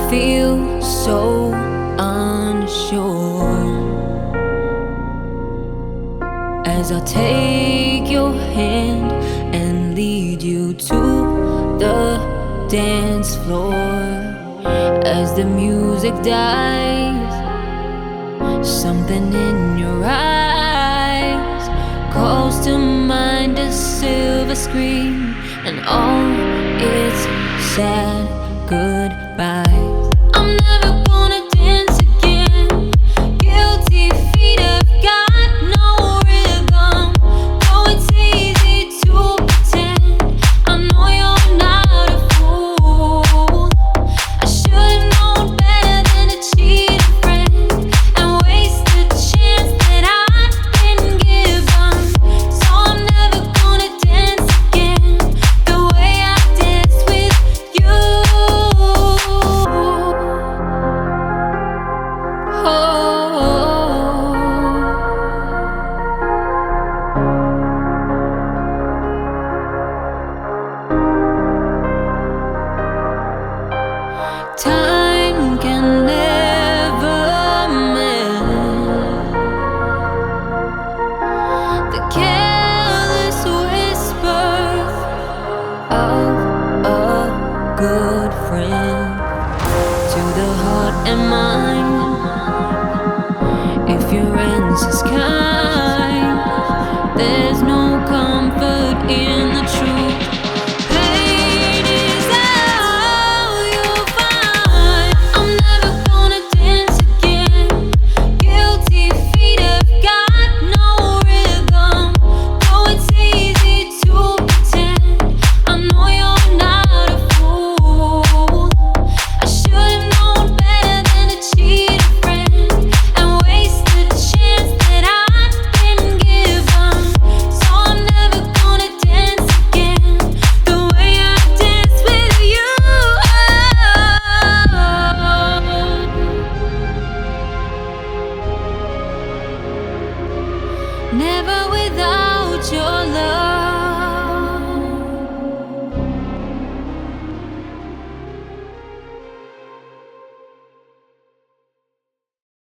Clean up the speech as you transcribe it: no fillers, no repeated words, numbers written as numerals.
feel so unsure as I take your hand and lead you to the dance floor. As the music dies, something in your eyes calls to mind a silver screen and all its sad goodbyes. I'm never gonna dance again. Guilty feet have got no rhythm. Though it's easy to pretend, I know you're not a fool. I should've known better than to cheat a friend and waste the chance that I'd been given. So I'm never gonna dance again the way I danced with you. Time can never mend the careless whisper of a good friend. To the heart and mind,